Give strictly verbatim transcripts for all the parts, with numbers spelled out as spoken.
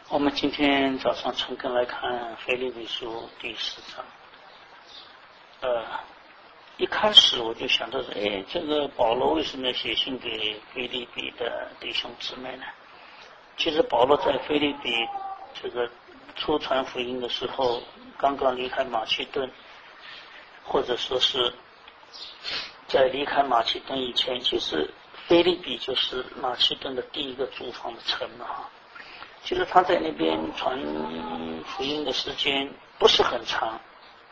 我们今天早上诚恳来看腓立比书第四章。呃，一开始我就想到说，哎，这个保罗为什么要写信给腓立比的弟兄姊妹呢？其实保罗在腓立比这个初传福音的时候，刚刚离开马其顿，或者说是在离开马其顿以前，其实腓立比就是马其顿的第一个驻防的城嘛。其实他在那边传福音的时间不是很长，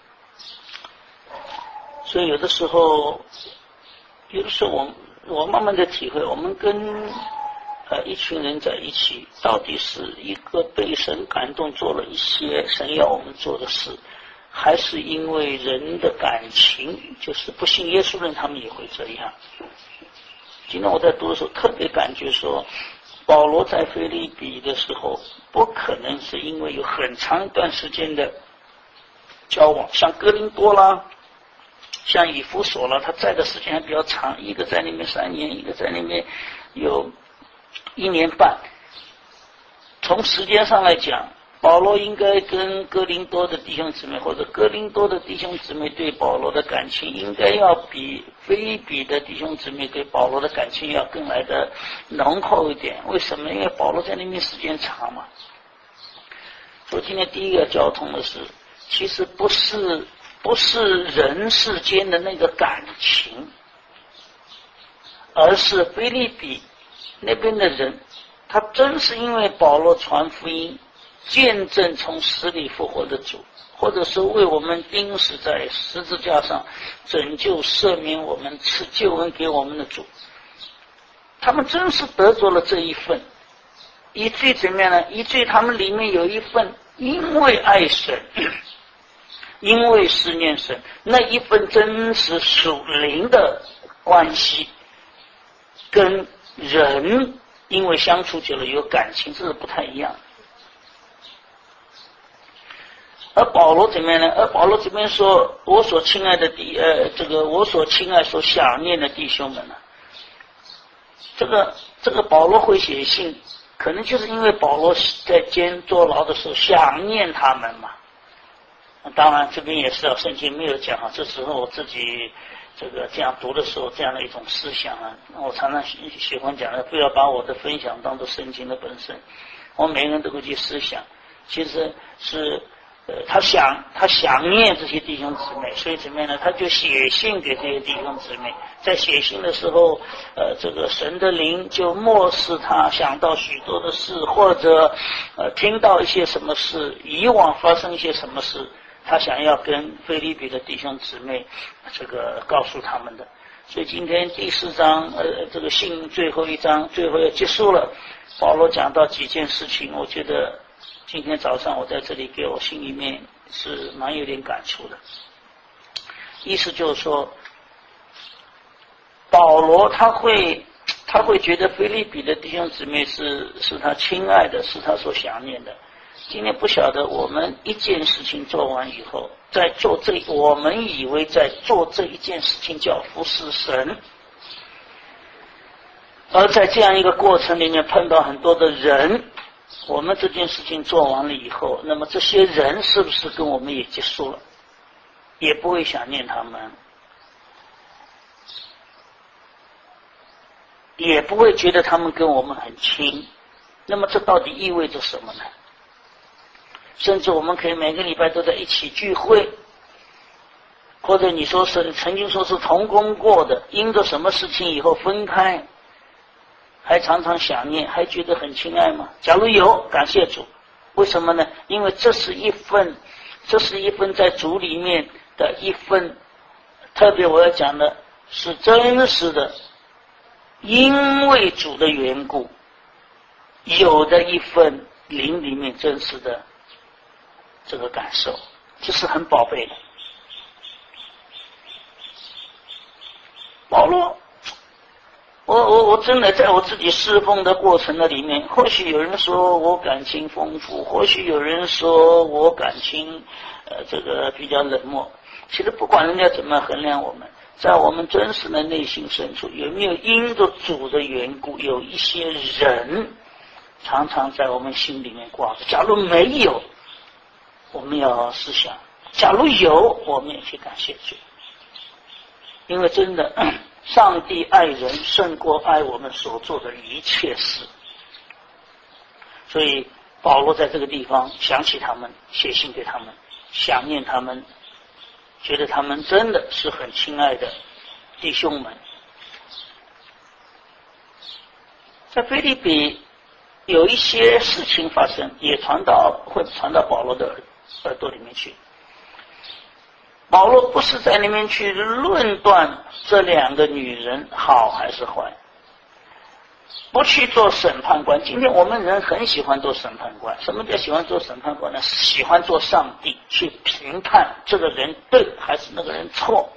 所以有的时候，有的时候我我慢慢的体会，我们跟呃一群人在一起，到底是一个被神感动做了一些神要我们做的事，还是因为人的感情，就是不信耶稣人他们也会这样。今天我在读的时候特别感觉说，保罗在腓立比的时候，不可能是因为有很长一段时间的交往，像哥林多啦，像以弗所啦，他在的时间还比较长，一个在那边三年，一个在那边有一年半。从时间上来讲，保罗应该跟哥林多的弟兄姊妹，或者哥林多的弟兄姊妹对保罗的感情，应该要比腓立比的弟兄姊妹对保罗的感情要更来的浓厚一点。为什么？因为保罗在那边时间长嘛。所以今天第一个交通的是，其实不是不是人世间的那个感情，而是腓立比那边的人，他真是因为保罗传福音，见证从死里复活的主，或者说为我们钉死在十字架上拯救赦免我们赐救恩给我们的主，他们真是得着了这一份。以至于怎么样呢？以至于他们里面有一份因为爱神，因为思念神，那一份真实属灵的关系，跟人因为相处久了有感情，这是不太一样的。而保罗怎么样呢？而保罗这边说，我所亲爱的弟呃，这个我所亲爱所想念的弟兄们呢，这个这个保罗会写信，可能就是因为保罗在监坐牢的时候想念他们嘛。当然这边也是啊，圣经没有讲啊，这时候我自己这个这样读的时候，这样的一种思想啊，我常常喜喜欢讲的，不要把我的分享当作圣经的本身，我每个人都会去思想，其实是呃，他想他想念这些弟兄姊妹，所以怎么样呢？他就写信给这些弟兄姊妹，在写信的时候，呃，这个神的灵就漠视他，想到许多的事，或者呃听到一些什么事，以往发生一些什么事，他想要跟腓立比的弟兄姊妹这个告诉他们的。所以今天第四章呃这个信最后一章最后要结束了，保罗讲到几件事情，我觉得今天早上我在这里给我心里面是蛮有点感触的。意思就是说，保罗他会他会觉得腓立比的弟兄姊妹是是他亲爱的，是他所想念的。今天不晓得我们一件事情做完以后，在做这我们以为在做这一件事情叫服侍神，而在这样一个过程里面碰到很多的人，我们这件事情做完了以后，那么这些人是不是跟我们也结束了，也不会想念他们，也不会觉得他们跟我们很亲，那么这到底意味着什么呢？甚至我们可以每个礼拜都在一起聚会，或者你说是曾经说是同工过的，因着什么事情以后分开，还常常想念，还觉得很亲爱吗？假如有，感谢主。为什么呢？因为这是一份这是一份在主里面的一份，特别我要讲的是真实的，因为主的缘故有的一份灵里面真实的这个感受，这是很宝贝的。保罗我我我真的在我自己侍奉的过程的里面，或许有人说我感情丰富，或许有人说我感情呃这个比较冷漠。其实不管人家怎么衡量我们，在我们真实的内心深处，有没有因着主的缘故，有一些人常常在我们心里面挂着。假如没有，我们要思想；假如有，我们也去感谢主。因为真的，上帝爱人胜过爱我们所做的一切事。所以保罗在这个地方想起他们，写信给他们，想念他们，觉得他们真的是很亲爱的弟兄们。在腓立比有一些事情发生，也传到会传到保罗的耳朵里面去。保罗不是在里面去论断这两个女人好还是坏，不去做审判官。今天我们人很喜欢做审判官。什么叫喜欢做审判官呢？喜欢做上帝，去评判这个人对还是那个人错。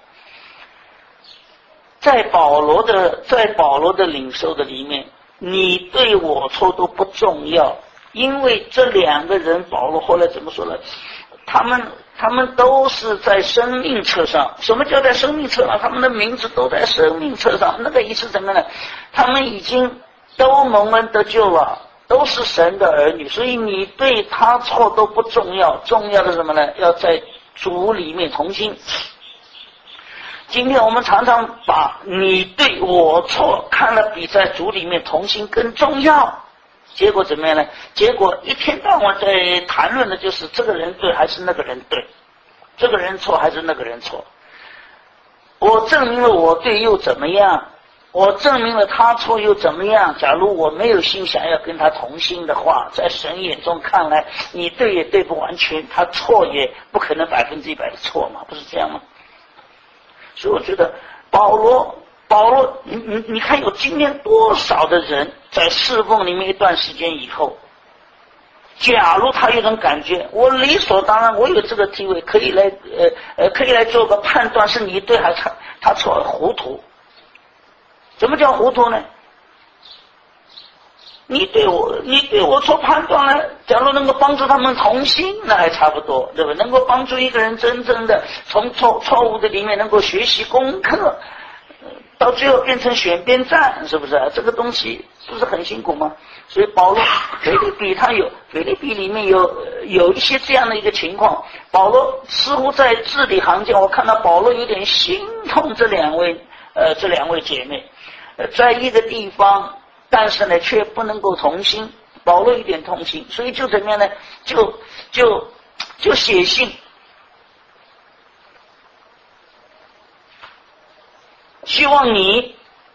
在保罗的在保罗的领受的里面，你对我错都不重要，因为这两个人，保罗后来怎么说呢？他们他们都是在生命册上。什么叫在生命册上？他们的名字都在生命册上。那个意思怎么呢？他们已经都蒙恩得救了，都是神的儿女，所以你对他错都不重要，重要的什么呢？要在主里面同心。今天我们常常把你对我错看了比在主里面同心更重要，结果怎么样呢？结果一天到晚在谈论的就是这个人对还是那个人对，这个人错还是那个人错。我证明了我对又怎么样？我证明了他错又怎么样？假如我没有心想要跟他同心的话，在神眼中看来，你对也对不完全，他错也不可能百分之一百的错嘛，不是这样吗？所以我觉得保罗保罗你你你看有今天多少的人在侍奉里面一段时间以后，假如他有种感觉，我理所当然我有这个地位可以来呃呃可以来做个判断，是你对还是他他错，糊涂。什么叫糊涂呢？你对我你对我做判断呢，假如能够帮助他们同心，那还差不多，对吧？能够帮助一个人真正的从错错误的里面能够学习功课，到最后变成选边站，是不是？这个东西不是很辛苦吗？所以保罗腓立比他有腓立比里面有有一些这样的一个情况，保罗似乎在字里行间，我看到保罗有点心痛这两位呃这两位姐妹，呃在一个地方。但是呢，却不能够同心，保罗一点同心，所以就怎么样呢？就就就写信，希望你，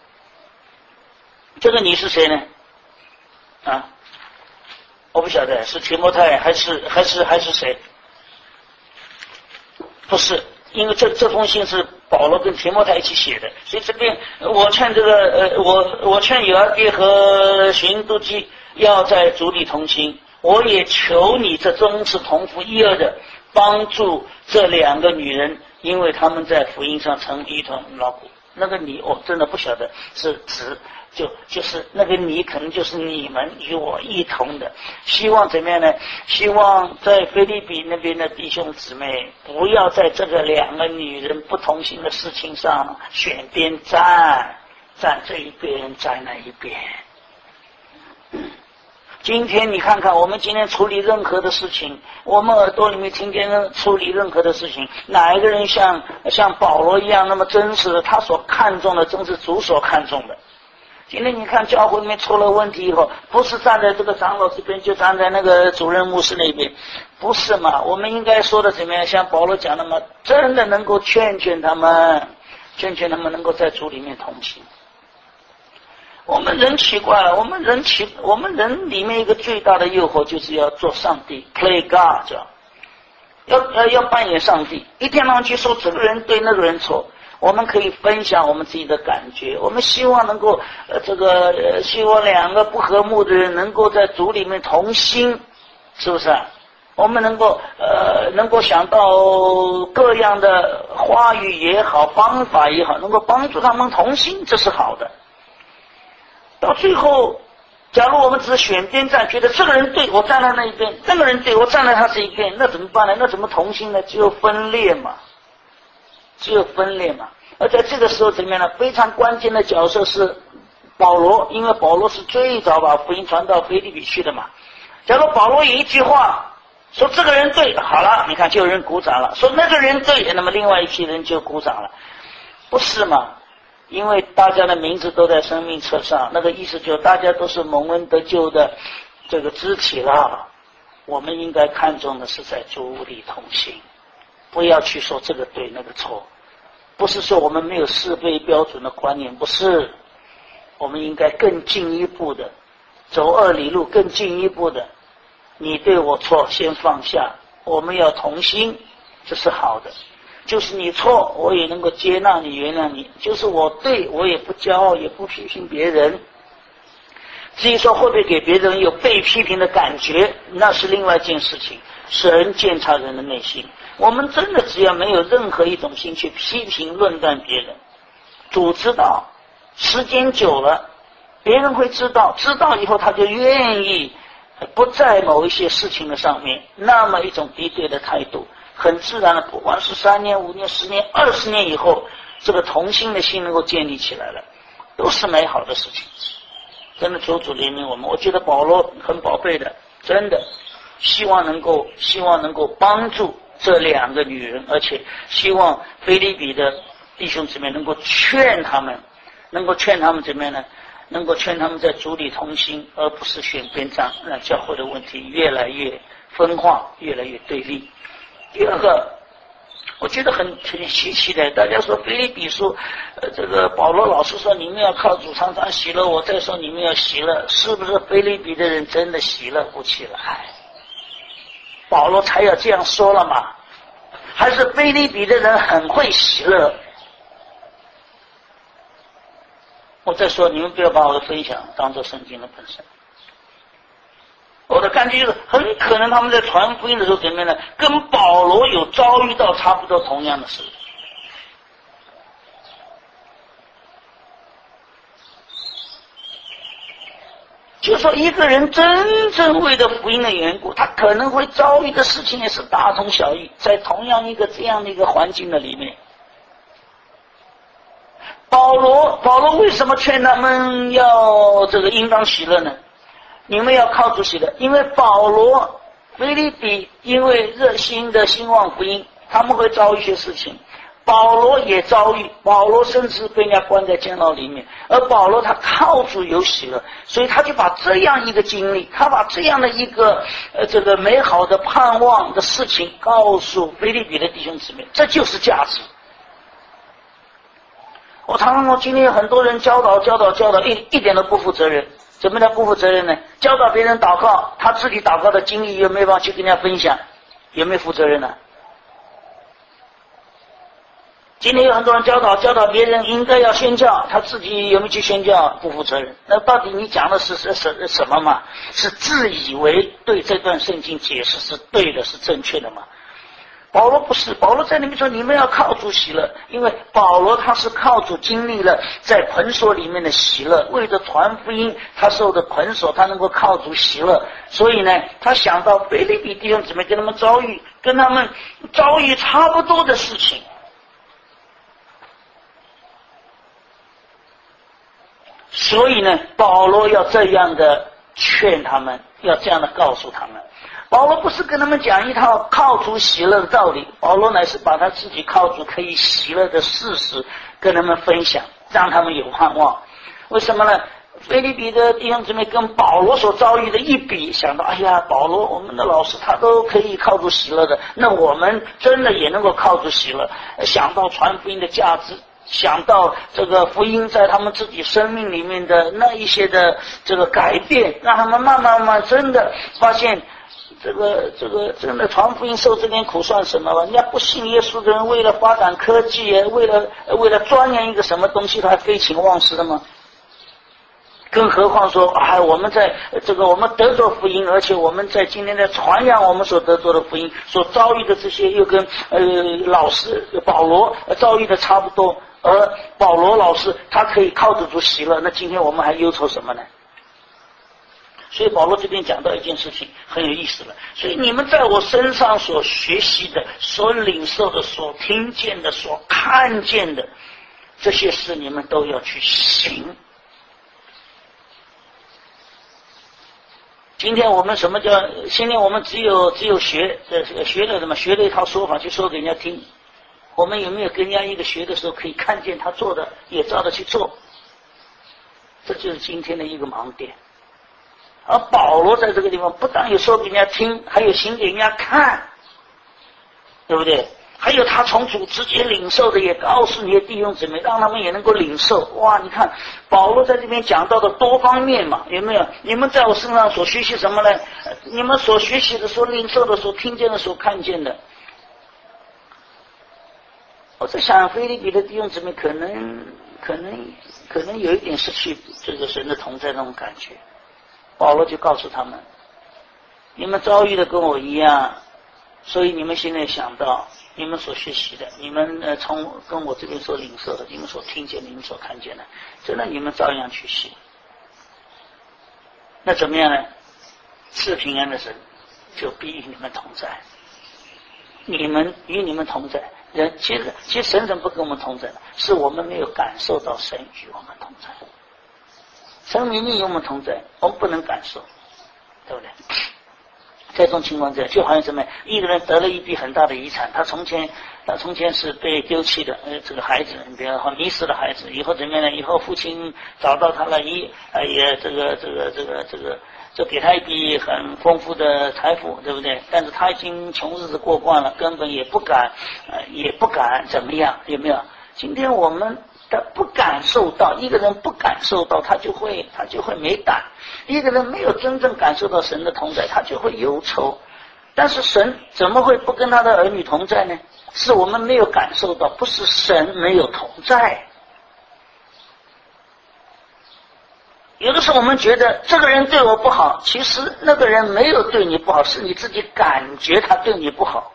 这个你是谁呢？啊，我不晓得是提摩太还是还是还是谁？不是。因为这这封信是保罗跟提摩太一起写的，所以这边我劝这个呃，我我劝友阿爹和寻都基要在主里同心，我也求你这宗是同父一儿的，帮助这两个女人，因为他们在福音上成一团劳苦。那个你，我真的不晓得是指就就是那个你，可能就是你们与我一同的。希望怎么样呢？希望在腓立比那边的弟兄姊妹，不要在这个两个女人不同心的事情上选边站，站这一边，站那一边。今天你看看，我们今天处理任何的事情，我们耳朵里面听见处理任何的事情，哪一个人像像保罗一样那么真实的？他所看重的正是主所看重的。今天你看教会里面出了问题以后，不是站在这个长老这边，就站在那个主任牧师那边，不是嘛？我们应该说的怎么样？像保罗讲的嘛，真的能够劝劝他们，劝劝他们能够在主里面同行。我们人奇怪了，我们人奇，我们人里面一个最大的诱惑就是要做上帝 ，play God， 叫要要要扮演上帝，一天到晚去说这个人对那个人错。我们可以分享我们自己的感觉，我们希望能够呃这个呃希望两个不和睦的人能够在主里面同心，是不是？我们能够呃能够想到各样的话语也好，方法也好，能够帮助他们同心，这是好的。到最后，假如我们只是选边站，觉得这个人对我站在那一边，那个人对我站在他这一边，那怎么办呢？那怎么同心呢？只有分裂嘛，只有分裂嘛。而在这个时候怎么样呢？非常关键的角色是保罗，因为保罗是最早把福音传到腓立比去的嘛。假如保罗有一句话说这个人对，好了，你看就有人鼓掌了；说那个人对，那么另外一批人就鼓掌了，不是吗？因为大家的名字都在生命册上，那个意思就是大家都是蒙恩得救的这个肢体了。我们应该看重的是在主里同行，不要去说这个对那个错。不是说我们没有是非标准的观念，不是，我们应该更进一步的走二里路，更进一步的，你对我错先放下，我们要同心，这是好的。就是你错，我也能够接纳你，原谅你；就是我对，我也不骄傲，也不批评别人。至于说会不会给别人有被批评的感觉，那是另外一件事情。神鉴察人的内心，我们真的只要没有任何一种心去批评论断别人，主知道，时间久了别人会知道，知道以后他就愿意不在某一些事情的上面那么一种敌对的态度，很自然的，不管是三年五年十年二十年以后，这个同心的心能够建立起来了，都是美好的事情。真的求主怜悯我们。我觉得保罗很宝贝的，真的希望能够希望能够帮助这两个女人，而且希望腓立比的弟兄姊妹能够劝他们，能够劝他们怎么样呢？能够劝他们在主里同心，而不是选边站，让教会的问题越来越分化，越来越对立。第二个，我觉得很很稀奇的，大家说腓立比书，呃，这个保罗老师说你们要靠主常常喜乐，我再说你们要喜乐，是不是腓立比的人真的喜乐不起来？保罗才要这样说了嘛？还是腓立比的人很会喜乐？我再说，你们不要把我的分享当作圣经的本身。我的感觉就是，很可能他们在传福音的时候怎么样呢？跟保罗有遭遇到差不多同样的事。就说一个人真正为了福音的缘故，他可能会遭遇的事情也是大同小异，在同样一个这样的一个环境的里面。保罗，保罗为什么劝他们要这个应当喜乐呢？你们要靠主喜乐，因为保罗、腓立比因为热心的兴旺福音，他们会遭遇一些事情。保罗也遭遇，保罗甚至被人家关在监牢里面，而保罗他靠主有喜乐，所以他就把这样一个经历，他把这样的一个呃这个美好的盼望的事情告诉腓立比的弟兄姊妹，这就是价值。我常常说，今天很多人教导教导教导一一点都不负责任。怎么叫不负责任呢？教导别人祷告，他自己祷告的经历有没有办法去跟人家分享？有没有负责任呢？今天有很多人教导教导别人应该要宣教，他自己有没有去宣教？不负责任。那到底你讲的是什什什么嘛？是自以为对这段圣经解释是对的，是正确的嘛？保罗不是，保罗在里面说你们要靠主喜乐，因为保罗他是靠主经历了在捆锁里面的喜乐，为了传福音他受的捆锁，他能够靠主喜乐，所以呢他想到腓立比弟兄姊妹跟他们遭遇跟他们遭遇差不多的事情，所以呢保罗要这样的劝他们，要这样的告诉他们。保罗不是跟他们讲一套靠主喜乐的道理，保罗乃是把他自己靠主可以喜乐的事实跟他们分享，让他们有盼望。为什么呢？腓立比的弟兄姊妹跟保罗所遭遇的一比，想到哎呀，保罗我们的老师他都可以靠主喜乐的，那我们真的也能够靠主喜乐。想到传福音的价值，想到这个福音在他们自己生命里面的那一些的这个改变，让他们慢慢慢慢真的发现这个这个真的传福音受这点苦算什么吧？人家不信耶稣的人，为了发展科技，为了为了钻研一个什么东西，他还废寝忘食的吗？更何况说，哎，我们在这个我们得着福音，而且我们在今天在传扬我们所得着的福音，所遭遇的这些又跟呃老师保罗遭遇的差不多，而保罗老师他可以靠得住喜乐，那今天我们还忧愁什么呢？所以保罗这边讲到一件事情很有意思了，所以你们在我身上所学习的、所领受的、所听见的、所看见的这些事，你们都要去行。 今天我们什么叫？今天我们只有只有学，呃，学了什么？学了一套说法去说给人家听。我们有没有跟人家一个学的时候，可以看见他做的，也照着去做？这就是今天的一个盲点。而保罗在这个地方不但有说给人家听，还有行给人家看，对不对？还有他从主直接领受的，也告诉你的弟兄姊妹，让他们也能够领受。哇，你看保罗在这边讲到的多方面嘛，有没有？你们在我身上所学习什么呢？你们所学习的、所领受的、所听见的、所看见的。我在想，腓立比的弟兄姊妹可能、可能、可能有一点失去这个神的同在那种感觉。保罗就告诉他们：你们遭遇的跟我一样，所以你们现在想到你们所学习的，你们呃从跟我这边所领受的，你们所听见的，你们所看见的，真的你们照样去行。那怎么样呢？赐平安的神就必与你们同在，你们与你们同在。人其实其实神怎么不跟我们同在呢？是我们没有感受到神与我们同在。神明明与我们同在，我们不能感受，对不对？在这种情况下，就好像什么？一个人得了一笔很大的遗产，他从前他从前是被丢弃的，呃，这个孩子，比如说迷失的孩子，以后怎么样呢？以后父亲找到他了，一呃也这个这个这个这个，就给他一笔很丰富的财富，对不对？但是他已经穷日子过惯了，根本也不敢，呃，也不敢怎么样，有没有？今天我们他不感受到，一个人不感受到，他就会他就会没胆。一个人没有真正感受到神的同在，他就会忧愁。但是神怎么会不跟他的儿女同在呢？是我们没有感受到，不是神没有同在。有的时候我们觉得这个人对我不好，其实那个人没有对你不好，是你自己感觉他对你不好。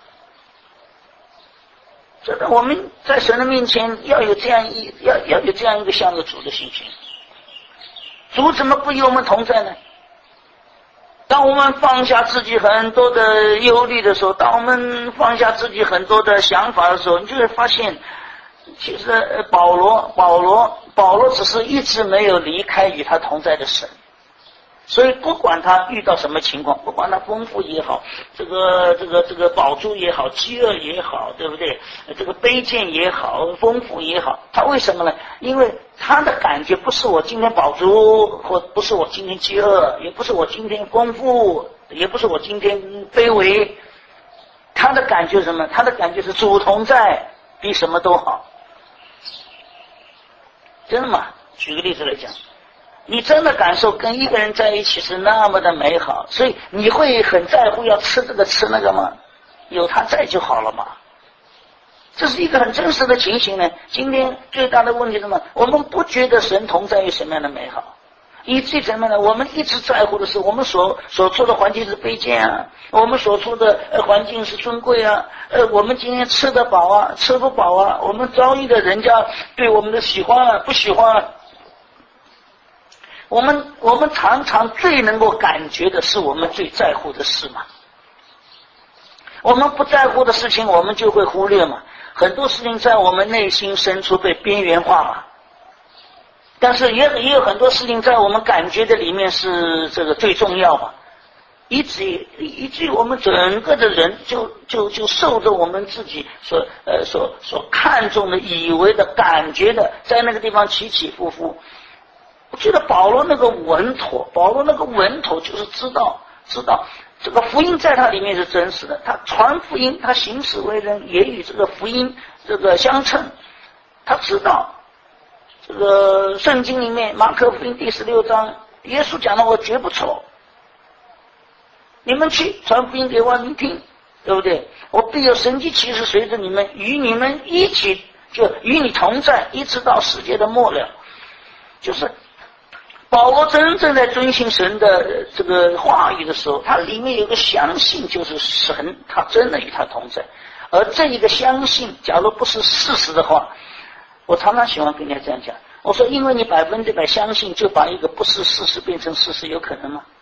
真的，我们在神的面前要有这样一要要有这样一个向着主的信心。主怎么不与我们同在呢？当我们放下自己很多的忧虑的时候，当我们放下自己很多的想法的时候，你就会发现，其实保罗保罗保罗只是一直没有离开与他同在的神。所以不管他遇到什么情况，不管他丰富也好，这个这个这个饱足也好，饥饿也好，对不对？这个卑贱也好，丰富也好，他为什么呢？因为他的感觉不是我今天饱足，或不是我今天饥饿，也不是我今天丰富，也不是我今天卑微。他的感觉是什么？他的感觉是主同在，比什么都好。真的吗？举个例子来讲。你真的感受跟一个人在一起是那么的美好，所以你会很在乎要吃这个吃那个吗？有他在就好了嘛。这是一个很真实的情形呢。今天最大的问题是什么？我们不觉得神同在于什么样的美好，以至于什么呢？我们一直在乎的是我们所所处的环境是卑贱啊，我们所处的呃环境是尊贵啊，呃，我们今天吃得饱啊，吃不饱啊，我们遭遇的人家对我们的喜欢啊，不喜欢啊。我们我们常常最能够感觉的是我们最在乎的事嘛。我们不在乎的事情，我们就会忽略嘛。很多事情在我们内心深处被边缘化了，但是也也有很多事情在我们感觉的里面是这个最重要嘛。以至于以至于我们整个的人就就就受着我们自己所呃所所看重的、以为的、感觉的，在那个地方起起伏伏。我觉得保罗那个稳妥，保罗那个稳妥就是知道知道这个福音在他里面是真实的，他传福音，他行事为人也与这个福音这个相称。他知道这个圣经里面马可福音第十六章，耶稣讲的我绝不错，你们去传福音给万民听，对不对？我必有神迹奇事随着你们，与你们一起，就与你同在，一直到世界的末了。就是保罗真正在遵行神的这个话语的时候，他里面有个相信，就是神他真的与他同在。而这一个相信，假如不是事实的话，我常常喜欢跟人家这样讲，我说因为你百分之百相信，就把一个不是事实变成事实，有可能吗？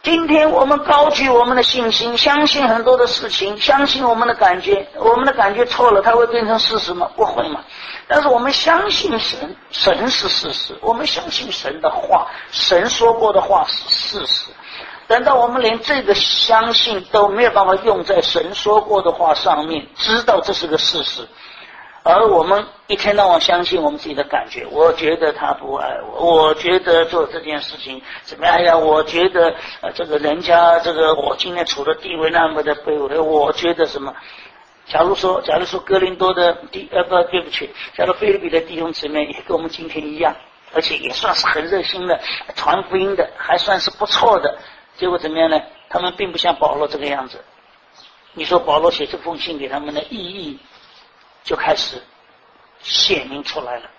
今天我们高举我们的信心，相信很多的事情，相信我们的感觉，我们的感觉错了，它会变成事实吗？不会嘛。但是我们相信神，神是事实，我们相信神的话，神说过的话是事实。等到我们连这个相信都没有办法用在神说过的话上面，知道这是个事实，而我们一天到晚相信我们自己的感觉，我觉得他不爱我，我觉得做这件事情怎么样呀？我觉得呃，这个人家这个我今天处的地位那么的卑微，我觉得什么？假如说，假如说哥林多的弟呃不对不起，假如腓立比的弟兄姊妹也跟我们今天一样，而且也算是很热心的传福音的，还算是不错的，结果怎么样呢？他们并不像保罗这个样子。你说保罗写这封信给他们的意义就开始显明出来了。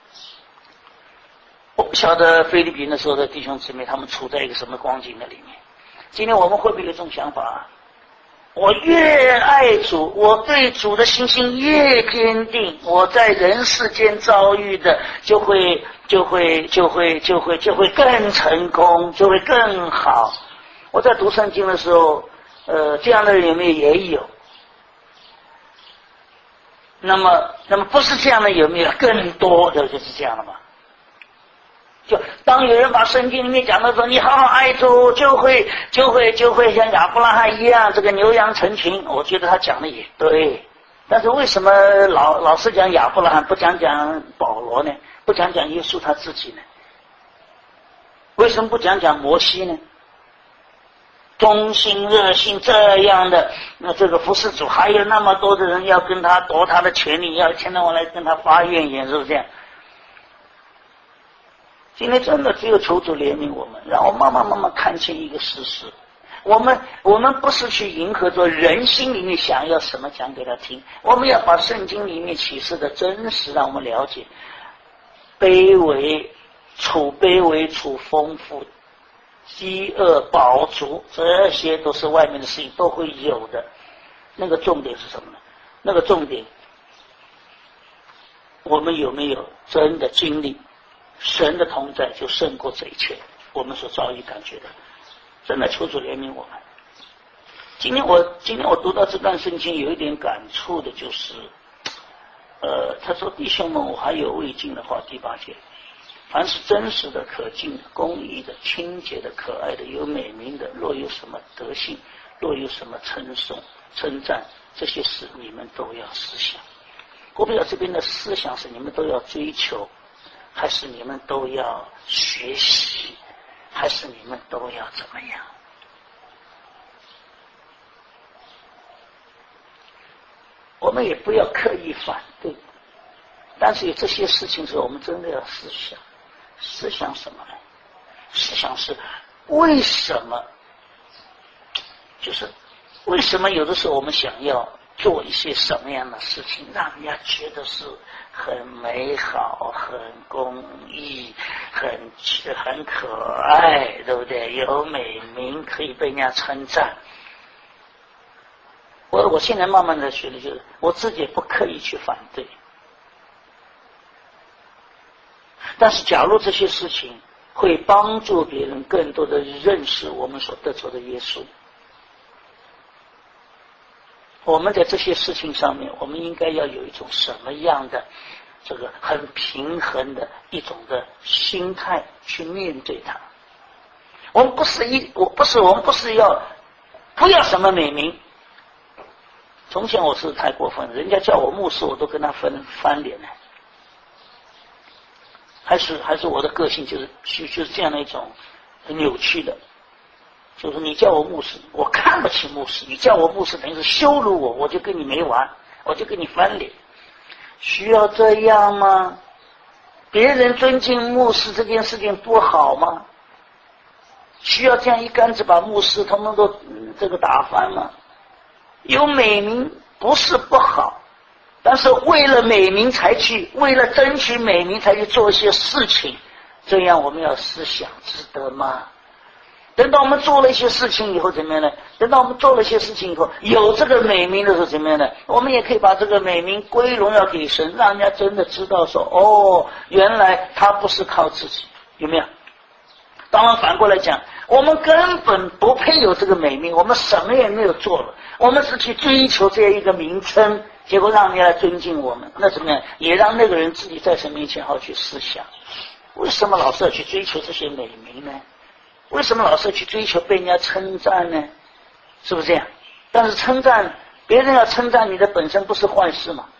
我不晓得菲律宾的时候的弟兄姊妹他们处在一个什么光景的里面。今天我们会不会有这种想法啊？我越爱主，我对主的信心越坚定，我在人世间遭遇的就会就会就会就会就会更成功，就会更好。我在读圣经的时候，呃，这样的人有没有？也有。那么，那么不是这样的有没有？更多的就是这样的嘛。就当有人把圣经里面讲的说，你好好爱主，就会就会就会像亚伯拉罕一样，这个牛羊成群。我觉得他讲的也对，但是为什么老老是讲亚伯拉罕，不讲讲保罗呢？不讲讲耶稣他自己呢？为什么不讲讲摩西呢？忠心热心这样的，那这个服侍主，还有那么多的人要跟他夺他的权利，要一天到晚来跟他发怨言，是不是这样？今天真的只有求主怜悯我们，让我慢慢慢慢看清一个事实。我们我们不是去迎合着人心里面想要什么讲给他听，我们要把圣经里面启示的真实让我们了解。卑微处卑微处丰富，饥饿饱足，这些都是外面的事情都会有的。那个重点是什么呢？那个重点，我们有没有真的经历神的同在，就胜过这一切我们所遭遇感觉的。真的求主怜悯我们。今天我今天我读到这段圣经有一点感触的就是，呃，他说弟兄们，我还有未尽的话，第八节，凡是真实的、可敬的、公义的、清洁的、可爱的、有美名的，若有什么德性，若有什么称颂、称赞，这些事你们都要思想。我不知道这边的思想是你们都要追求，还是你们都要学习，还是你们都要怎么样？我们也不要刻意反对，但是有这些事情时候，我们真的要思想。思想什么呢？思想是为什么？就是为什么有的时候我们想要做一些什么样的事情，让人家觉得是很美好、很公益、很很可爱，对不对？有美名，可以被人家称赞。我我现在慢慢的学的就是，我自己也不刻意去反对。但是假如这些事情会帮助别人更多的认识我们所得着的耶稣，我们在这些事情上面，我们应该要有一种什么样的这个很平衡的一种的心态去面对它。我们不是一我不是我们不是要不要什么美名。从前我是太过分，人家叫我牧师，我都跟他分翻脸了。还是还是我的个性就是就是这样的一种很扭曲的，就是你叫我牧师，我看不起牧师，你叫我牧师等于是羞辱我，我就跟你没完，我就跟你翻脸。需要这样吗？别人尊敬牧师这件事情不好吗？需要这样一竿子把牧师他们都、嗯、这个打翻吗？有美名不是不好，但是为了美名才去，为了争取美名才去做一些事情，这样我们要思想，值得吗？等到我们做了一些事情以后怎么样呢？等到我们做了一些事情以后，有这个美名的时候怎么样呢？我们也可以把这个美名归荣耀给神，让人家真的知道说，哦，原来他不是靠自己，有没有？ 当然反过来讲，我们根本不配有这个美名，我们什么也没有做了，我们是去追求这样一个名称，结果让人家来尊敬我们，那怎么样？也让那个人自己在神面前好去思想，为什么老是要去追求这些美名呢？为什么老是要去追求被人家称赞呢？是不是这样？但是称赞别人要称赞你的本身不是坏事嘛？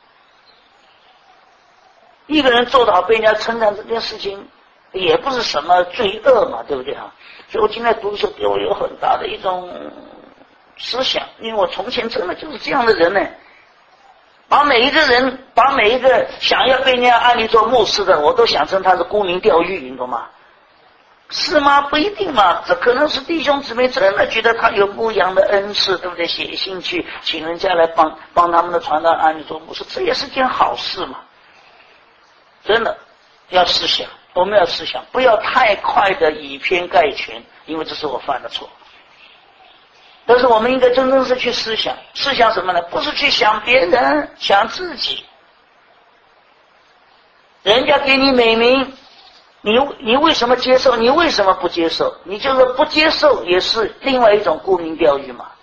一个人做得好被人家称赞这件事情也不是什么罪恶嘛，对不对啊？所以我今天读书给我有很大的一种思想，因为我从前真的就是这样的人呢，把每一个人把每一个想要被人家安利做牧师的，我都想成他是沽名钓誉，你懂吗？是吗？不一定嘛，这可能是弟兄姊妹真的觉得他有不一样的恩赐，对不对？写信去请人家来帮帮他们的传道安利做牧师，这也是件好事嘛。真的要思想，我们要思想，不要太快的以偏概全，因为这是我犯的错。但是我们应该真正是去思想，思想什么呢？不是去想别人，想自己。人家给你美名，你你为什么接受？你为什么不接受？你就是不接受，也是另外一种沽名钓誉嘛。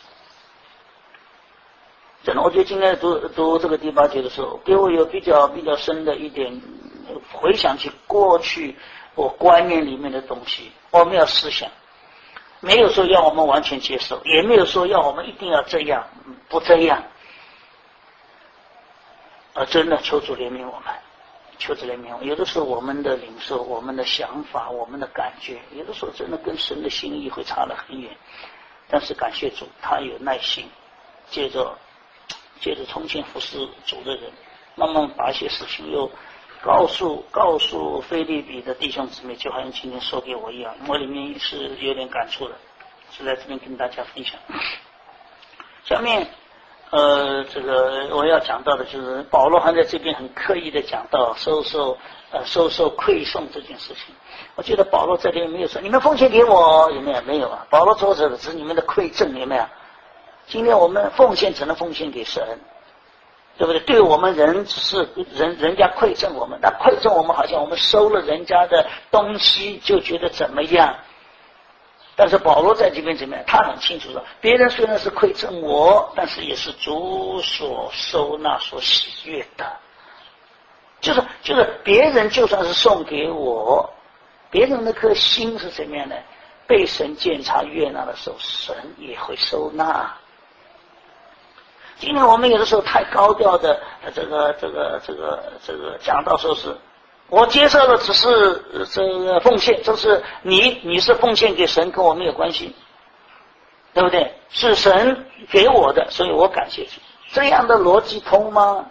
真的，我觉得今天读读这个第八节的时候，给我有比较比较深的一点回想起过去我观念里面的东西。我们要思想，没有说要我们完全接受，也没有说要我们一定要这样，不这样。而真的求主怜悯我们，求主怜悯我们。有的时候我们的领受、我们的想法、我们的感觉，有的时候真的跟神的心意会差得很远。但是感谢主，他有耐心，接着。借着从前服侍主的人，慢慢把一些事情又告诉告诉腓立比的弟兄姊妹，就好像今天说给我一样，我里面是有点感触的，是在这边跟大家分享。下面呃，这个我要讲到的就是保罗还在这边很刻意的讲到收受呃收受馈送这件事情。我觉得保罗这边没有说你们奉献给我，有没有？没有啊。保罗做的只是你们的馈赠，有没有？今天我们奉献只能奉献给神，对不对？对我们人只是人人家馈赠我们，那馈赠我们好像我们收了人家的东西就觉得怎么样。但是保罗在这边怎么样？他很清楚的，别人虽然是馈赠我，但是也是主所收纳、所喜悦的。就是就是别人就算是送给我，别人那颗心是怎么样的？被神鉴察悦纳的时候，神也会收纳。今天我们有的时候太高调的这个这个这个这个讲到说是我接受的只是这个奉献，这是你你是奉献给神，跟我没有关系，对不对？是神给我的，所以我感谢主。这样的逻辑通吗？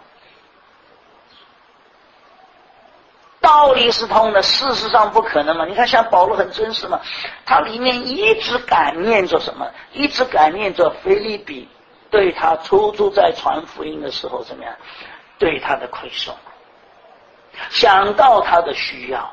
道理是通的，事实上不可能嘛。你看像保罗很真实嘛，他里面一直感念着什么？一直感念着腓立比对他初初在传福音的时候怎么样，对他的馈送，想到他的需要。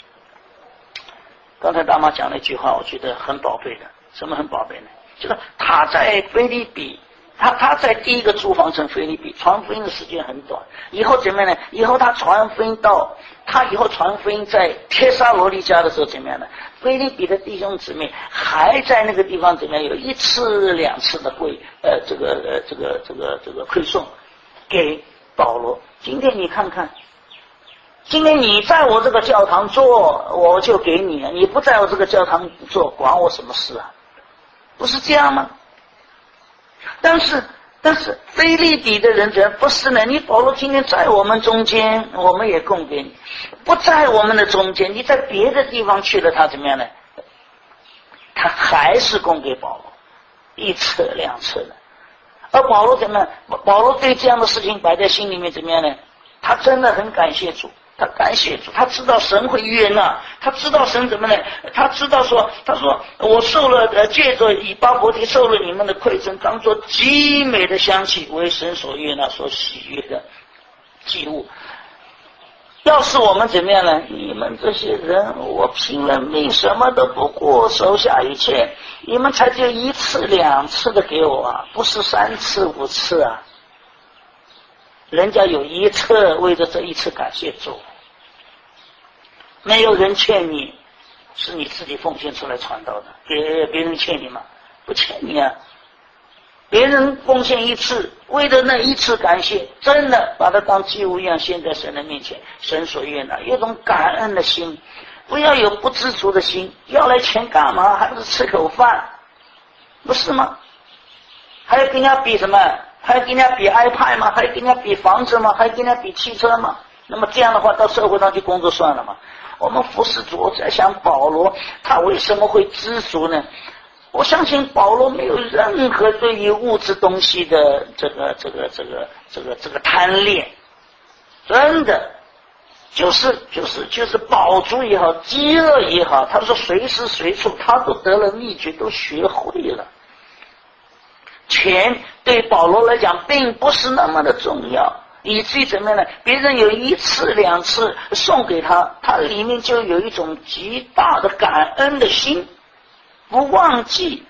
刚才大妈讲了一句话，我觉得很宝贝的。什么很宝贝呢？就是他在腓立比，他他在第一个住房城腓立比传福音的时间很短，以后怎么样呢？以后他传福音到他以后传福音在帖撒罗尼迦的时候怎么样呢？腓立比的弟兄姊妹还在那个地方怎么样？有一次两次的会呃这个呃这个这个这个馈送给保罗。今天你看看，今天你在我这个教堂做，我就给你了；你不在我这个教堂做，管我什么事啊？不是这样吗？但是但是腓立比的人怎不是呢？你保罗今天在我们中间，我们也供给你；不在我们的中间，你在别的地方去了，他怎么样呢？他还是供给保罗，一次两次的。而保罗怎么样？保罗对这样的事情摆在心里面怎么样呢？他真的很感谢主，他感谢主，他知道神会悦纳，他知道神怎么呢？他知道说，他说我受了呃，借着以巴弗提受了你们的馈赠，当作极美的香气，为神所悦纳、所喜悦的祭物。要是我们怎么样呢？你们这些人，我拼了命什么都不顾，手下一切，你们才就一次两次的给我啊，不是三次五次啊。人家有一次为着这一次感谢主，没有人劝你是你自己奉献出来传道的，别别人欠你吗？不欠你啊。别人奉献一次，为了那一次感谢，真的把它当祭物一样献在神的面前，神所悦纳，有种感恩的心，不要有不知足的心。要来钱干嘛？还不是吃口饭，不是吗？还要跟人家比什么？还要跟人家比 iPad 吗？还要跟人家比房子吗？还要跟人家比汽车吗？那么这样的话，到社会上去工作算了吗？我们服侍主，我在想保罗他为什么会知足呢？我相信保罗没有任何对于物质东西的这个这个这个这个这个贪恋，真的就是就是就是饱足也好，饥饿也好，他说随时随处他都得了秘诀，都学会了。钱对保罗来讲并不是那么的重要，以至于怎么样呢？别人有一次两次送给他，他里面就有一种极大的感恩的心，不忘记。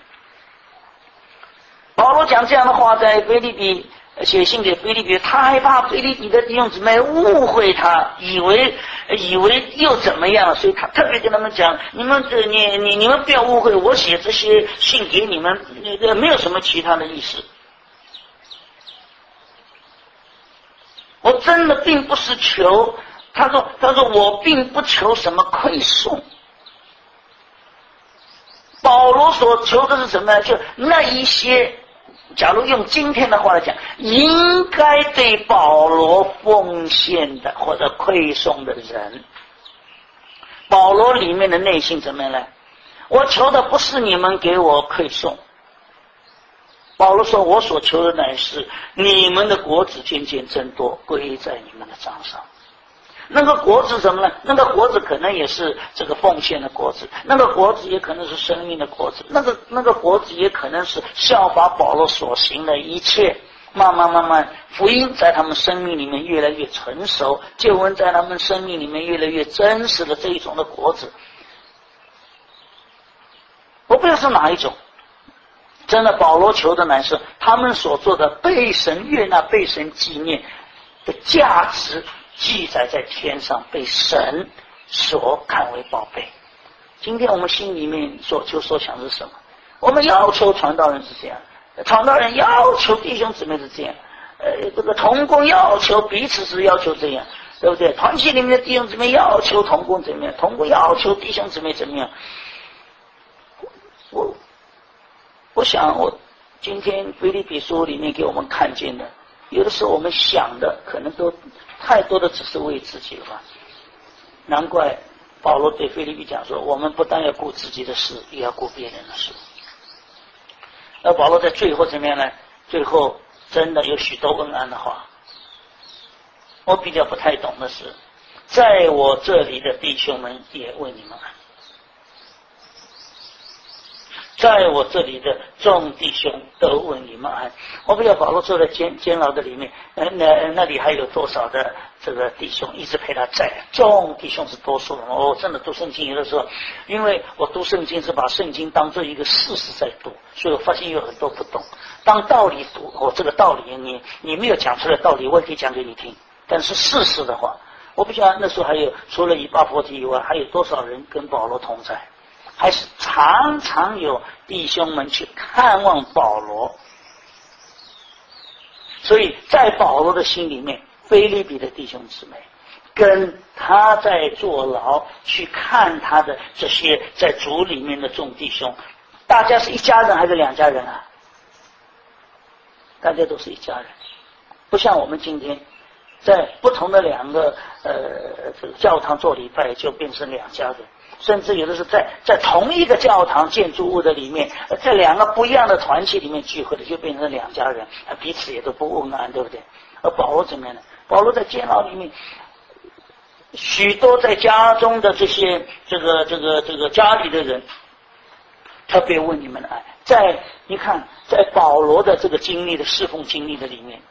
保罗讲这样的话，在腓立比写信给腓立比，他害怕腓立比的弟兄姊妹误会他，以为以为又怎么样，所以他特别跟他们讲：你们你你你们不要误会，我写这些信给你们，那个没有什么其他的意思。我真的并不是求，他说他说我并不求什么馈送。保罗所求的是什么？就那一些，假如用今天的话来讲，应该对保罗奉献的或者馈送的人。保罗里面的内心怎么样呢？我求的不是你们给我馈送。保罗说，我所求的乃是你们的果子渐渐增多，归在你们的账上。那个果子什么呢？那个果子可能也是这个奉献的果子，那个果子也可能是生命的果子，那个那个果子也可能是效法保罗所行的一切，慢慢慢慢福音在他们生命里面越来越成熟，救恩在他们生命里面越来越真实的这一种的果子。我不知道是哪一种，真的保罗求的乃是他们所做的被神悦纳、被神纪念的价值记载在天上，被神所看为宝贝。今天我们心里面所求所想是什么？我们要求传道人是这样，传道人要求弟兄姊妹是这样，呃，这个同工要求彼此是要求这样，对不对？团体里面的弟兄姊妹要求同工怎么样，同工要求弟兄姊妹怎么样。我我想我今天腓立比书里面给我们看见的，有的时候我们想的可能都太多的只是为自己了吧。难怪保罗对腓立比讲说，我们不但要顾自己的事，也要顾别人的事。而保罗在最后这边呢，最后真的有许多恩安的话。我比较不太懂的是，在我这里的弟兄们也为你们安，在我这里的众弟兄都为你们安。我不知道保罗坐在监监牢的里面，呃，那那里还有多少的这个弟兄一直陪他在？众弟兄是多数人。我真的读圣经有的时候，因为我读圣经是把圣经当做一个事实在读，所以我发现有很多不懂。当道理读，我、哦、这个道理你你没有讲出来的道理，我也可以讲给你听。但是事实的话，我不晓得那时候还有除了以巴弗提以外，还有多少人跟保罗同在。还是常常有弟兄们去看望保罗，所以在保罗的心里面，腓立比的弟兄姊妹跟他在坐牢去看他的这些在主里面的众弟兄，大家是一家人还是两家人啊？大家都是一家人，不像我们今天在不同的两个呃这个教堂做礼拜就变成两家人。甚至有的是在在同一个教堂建筑物的里面，在两个不一样的团体里面聚会的，就变成两家人，彼此也都不问安，对不对？而保罗怎么样呢？保罗在监牢里面，许多在家中的这些这个这个这个家里的人，特别问你们的爱。在你看，在保罗的这个经历的侍奉经历的里面，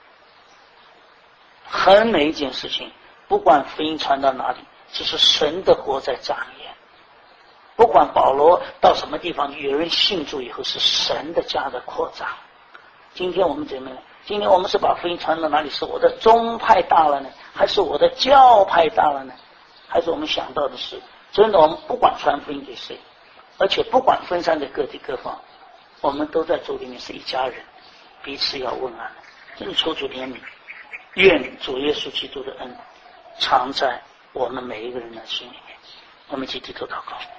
很每一件事情，不管福音传到哪里，这是神的国在彰显。不管保罗到什么地方，有人信主以后，是神的家的扩张。今天我们怎么样？今天我们是把福音传到哪里？是我的宗派大了呢，还是我的教派大了呢？还是我们想到的是真的，我们不管传福音给谁，而且不管分散在各地各方，我们都在主里面是一家人，彼此要问安。真的求主怜悯，愿主耶稣基督的恩常在我们每一个人的心里面。我们一起低头祷告。